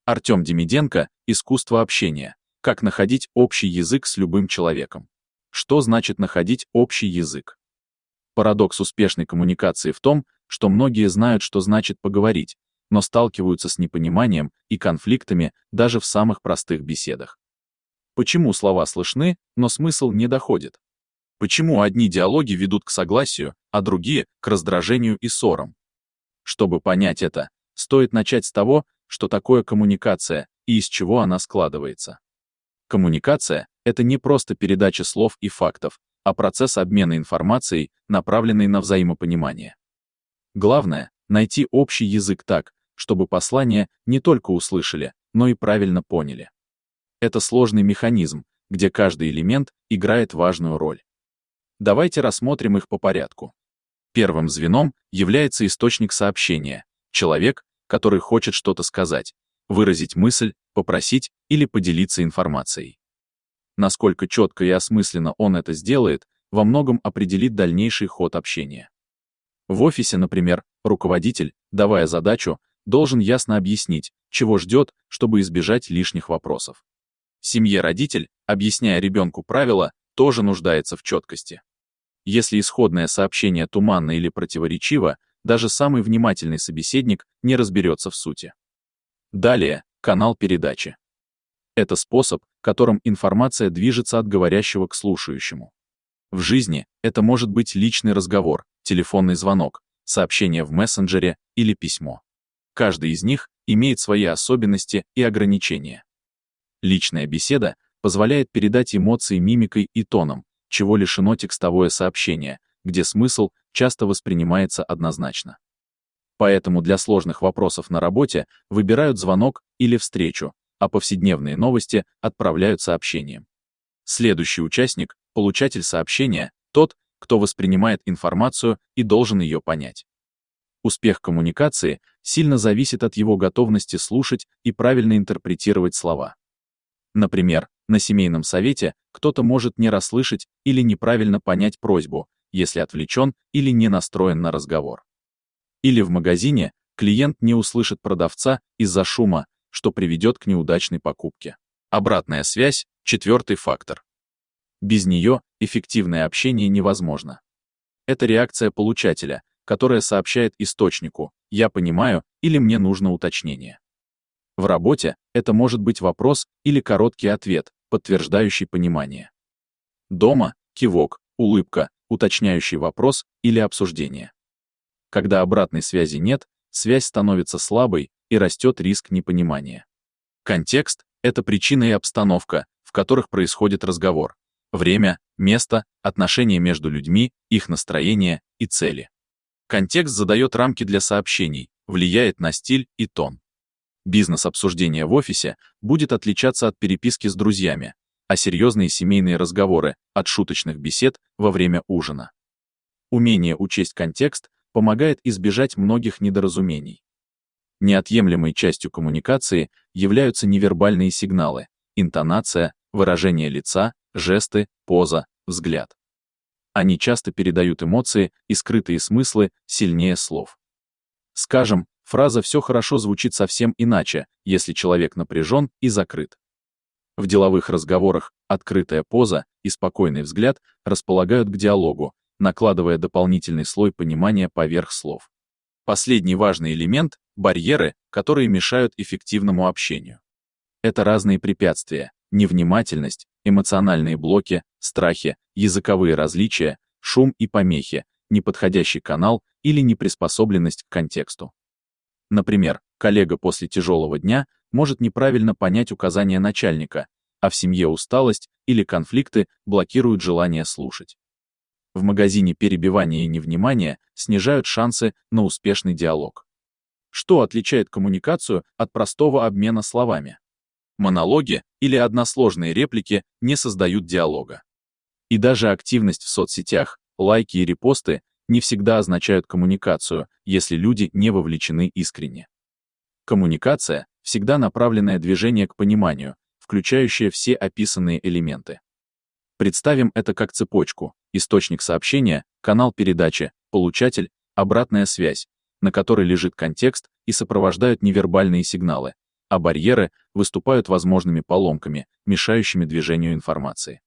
Артем Демиденко «Искусство общения. Как находить общий язык с любым человеком». Что значит находить общий язык? Парадокс успешной коммуникации в том, что многие знают, что значит поговорить, но сталкиваются с непониманием и конфликтами даже в самых простых беседах. Почему слова слышны, но смысл не доходит? Почему одни диалоги ведут к согласию, а другие — к раздражению и ссорам? Чтобы понять это, стоит начать с того, что такое коммуникация и из чего она складывается. Коммуникация — это не просто передача слов и фактов, а процесс обмена информацией, направленный на взаимопонимание. Главное — найти общий язык так, чтобы послание не только услышали, но и правильно поняли. Это сложный механизм, где каждый элемент играет важную роль. Давайте рассмотрим их по порядку. Первым звеном является источник сообщения, человек, который хочет что-то сказать, выразить мысль, попросить или поделиться информацией. Насколько четко и осмысленно он это сделает, во многом определит дальнейший ход общения. В офисе, например, руководитель, давая задачу, должен ясно объяснить, чего ждет, чтобы избежать лишних вопросов. В семье родитель, объясняя ребенку правила, тоже нуждается в четкости. Если исходное сообщение туманно или противоречиво, даже самый внимательный собеседник не разберется в сути. Далее, канал передачи. Это способ, которым информация движется от говорящего к слушающему. В жизни это может быть личный разговор, телефонный звонок, сообщение в мессенджере или письмо. Каждый из них имеет свои особенности и ограничения. Личная беседа позволяет передать эмоции мимикой и тоном, чего лишено текстовое сообщение, где смысл часто воспринимается однозначно. Поэтому для сложных вопросов на работе выбирают звонок или встречу, а повседневные новости отправляют сообщением. Следующий участник, получатель сообщения, тот, кто воспринимает информацию и должен ее понять. Успех коммуникации сильно зависит от его готовности слушать и правильно интерпретировать слова. Например, на семейном совете кто-то может не расслышать или неправильно понять просьбу, если отвлечен или не настроен на разговор. Или в магазине клиент не услышит продавца из-за шума, что приведет к неудачной покупке. Обратная связь — четвертый фактор. Без нее эффективное общение невозможно. Это реакция получателя, которая сообщает источнику «я понимаю» или «мне нужно уточнение». В работе это может быть вопрос или короткий ответ, подтверждающий понимание. Дома — кивок, улыбка, уточняющий вопрос или обсуждение. Когда обратной связи нет, связь становится слабой и растет риск непонимания. Контекст — это причина и обстановка, в которых происходит разговор. Время, место, отношения между людьми, их настроение и цели. Контекст задает рамки для сообщений, влияет на стиль и тон. Бизнес-обсуждение в офисе будет отличаться от переписки с друзьями, а серьезные семейные разговоры — от шуточных бесед во время ужина. Умение учесть контекст помогает избежать многих недоразумений. Неотъемлемой частью коммуникации являются невербальные сигналы, интонация, выражение лица, жесты, поза, взгляд. Они часто передают эмоции и скрытые смыслы сильнее слов. Скажем, фраза «все хорошо» звучит совсем иначе, если человек напряжен и закрыт. В деловых разговорах открытая поза и спокойный взгляд располагают к диалогу, накладывая дополнительный слой понимания поверх слов. Последний важный элемент — барьеры, которые мешают эффективному общению. Это разные препятствия, невнимательность, эмоциональные блоки, страхи, языковые различия, шум и помехи, неподходящий канал или неприспособленность к контексту. Например, коллега после тяжелого дня может неправильно понять указания начальника, а в семье усталость или конфликты блокируют желание слушать. В магазине перебивание и невнимание снижают шансы на успешный диалог. Что отличает коммуникацию от простого обмена словами? Монологи или односложные реплики не создают диалога. И даже активность в соцсетях, лайки и репосты не всегда означают коммуникацию, если люди не вовлечены искренне. Коммуникация — всегда направленное движение к пониманию, включающее все описанные элементы. Представим это как цепочку: источник сообщения, канал передачи, получатель, обратная связь, на которой лежит контекст и сопровождают невербальные сигналы, а барьеры выступают возможными поломками, мешающими движению информации.